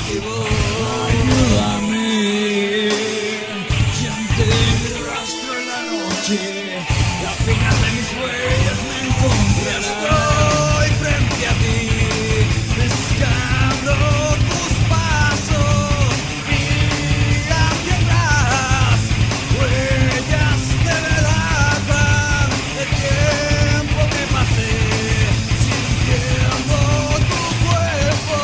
Ayúdame, siente mi rastro en la noche, la final de mis huellas me encontrará. Estoy frente a ti, buscando tus pasos, mira hacia atrás, huellas de verdad, el tiempo que pasé, sintiendo tu cuerpo.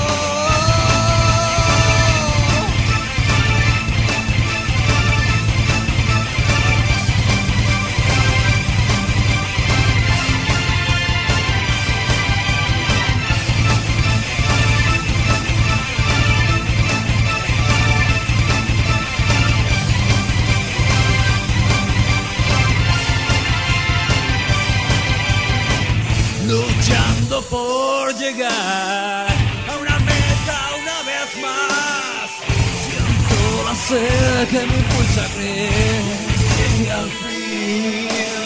Luchando por llegar a una meta una vez más. Siento la sed que me impulsa a creer que al fin